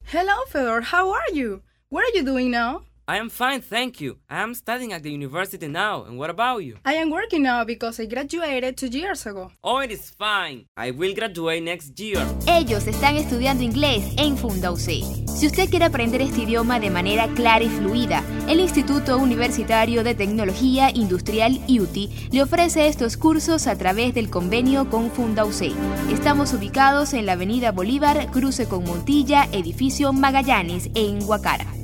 Hello, Fedor. How are you? What are you doing now? I am fine, thank you. I am studying at the university now, and what about you? I am working now because I graduated 2 years ago. Oh, it is fine. I will graduate next year. Ellos están estudiando inglés en Fundausé. Si usted quiere aprender este idioma de manera clara y fluida, el Instituto Universitario de Tecnología Industrial IUTI le ofrece estos cursos a través del convenio con Fundausé. Estamos ubicados en la Avenida Bolívar, cruce con Montilla, edificio Magallanes, en Guacara.